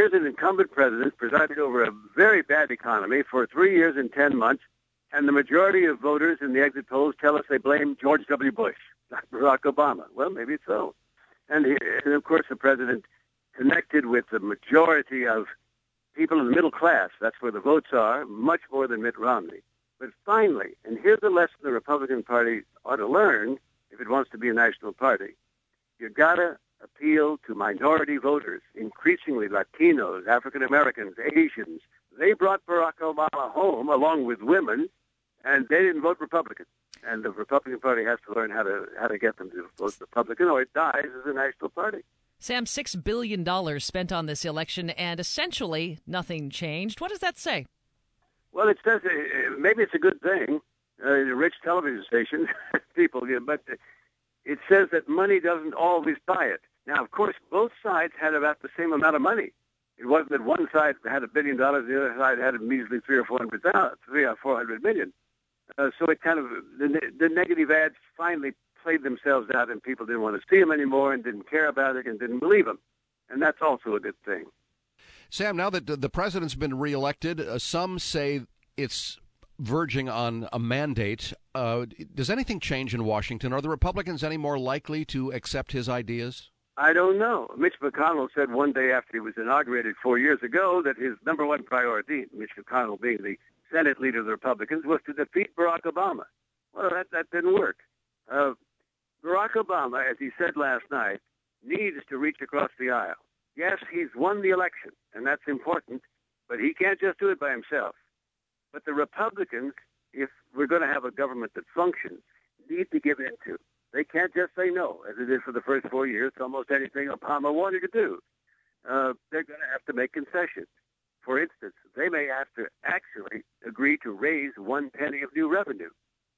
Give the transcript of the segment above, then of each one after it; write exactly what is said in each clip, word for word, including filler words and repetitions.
here's an incumbent president presided over a very bad economy for three years and ten months, and the majority of voters in the exit polls tell us they blame George W. Bush, not Barack Obama. Well, maybe it's so. And, he, and of course, the president connected with the majority of people in the middle class. That's where the votes are, much more than Mitt Romney. But finally, and here's the lesson the Republican Party ought to learn if it wants to be a national party, you got to appeal to minority voters, increasingly Latinos, African Americans, Asians. They brought Barack Obama home along with women, and they didn't vote Republican. And the Republican Party has to learn how to how to get them to vote Republican, or it dies as a national party. Sam, six billion dollars spent on this election, and essentially nothing changed. What does that say? Well, it says uh, maybe it's a good thing, uh, a rich television station, people, yeah, but it says that money doesn't always buy it. Now, of course, both sides had about the same amount of money. It wasn't that one side had a billion dollars, the other side had a measly three or four hundred thousand, three or four hundred million. Uh, so it kind of the, the negative ads finally played themselves out, and people didn't want to see them anymore, and didn't care about it, and didn't believe them, and that's also a good thing. Sam, now that the president's been reelected, uh, some say it's verging on a mandate. Uh, does anything change in Washington? Are the Republicans any more likely to accept his ideas? I don't know. Mitch McConnell said one day after he was inaugurated four years ago that his number one priority, Mitch McConnell being the Senate leader of the Republicans, was to defeat Barack Obama. Well, that, that didn't work. Uh, Barack Obama, as he said last night, needs to reach across the aisle. Yes, he's won the election, and that's important, but he can't just do it by himself. But the Republicans, if we're going to have a government that functions, need to give in to. They can't just say no, as it did for the first four years, to almost anything Obama wanted to do. Uh, they're going to have to make concessions. For instance, they may have to actually agree to raise one penny of new revenue,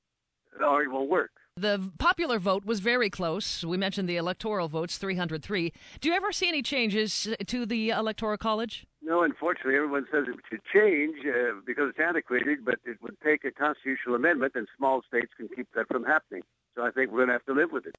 or it won't work. The popular vote was very close. We mentioned the electoral votes, three hundred three. Do you ever see any changes to the Electoral College? No, unfortunately, everyone says it should change uh, because it's antiquated, but it would take a constitutional amendment, and small states can keep that from happening. So I think we're going to have to live with it.